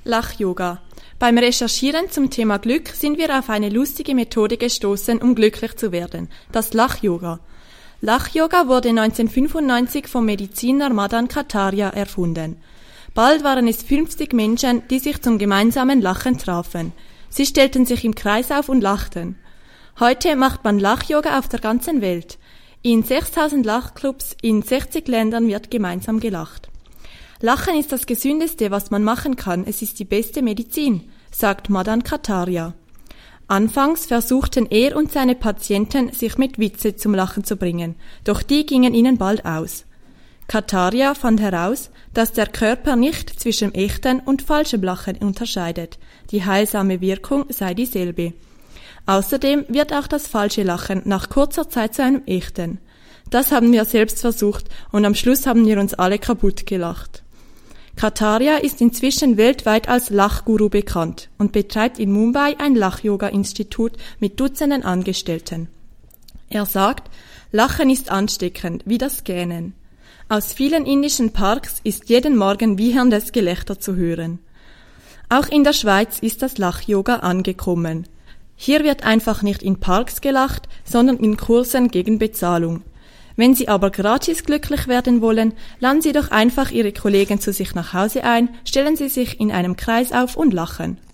Lach-Yoga. Beim Recherchieren zum Thema Glück sind wir auf eine lustige Methode gestoßen, um glücklich zu werden. Das Lach-Yoga. Lach-Yoga wurde 1995 vom Mediziner Madan Kataria erfunden. Bald waren es 50 Menschen, die sich zum gemeinsamen Lachen trafen. Sie stellten sich im Kreis auf und lachten. Heute macht man Lach-Yoga auf der ganzen Welt. In 6000 Lachclubs in 60 Ländern wird gemeinsam gelacht. Lachen ist das Gesündeste, was man machen kann. Es ist die beste Medizin, sagt Madan Kataria. Anfangs versuchten er und seine Patienten, sich mit Witze zum Lachen zu bringen, doch die gingen ihnen bald aus. Kataria fand heraus, dass der Körper nicht zwischen echtem und falschem Lachen unterscheidet. Die heilsame Wirkung sei dieselbe. Außerdem wird auch das falsche Lachen nach kurzer Zeit zu einem echten. Das haben wir selbst versucht und am Schluss haben wir uns alle kaputt gelacht. Kataria ist inzwischen weltweit als Lachguru bekannt und betreibt in Mumbai ein Lach-Yoga-Institut mit Dutzenden Angestellten. Er sagt, Lachen ist ansteckend, wie das Gähnen. Aus vielen indischen Parks ist jeden Morgen wieherndes Gelächter zu hören. Auch in der Schweiz ist das Lach-Yoga angekommen. Hier wird einfach nicht in Parks gelacht, sondern in Kursen gegen Bezahlung. Wenn Sie aber gratis glücklich werden wollen, laden Sie doch einfach Ihre Kollegen zu sich nach Hause ein, stellen Sie sich in einem Kreis auf und lachen.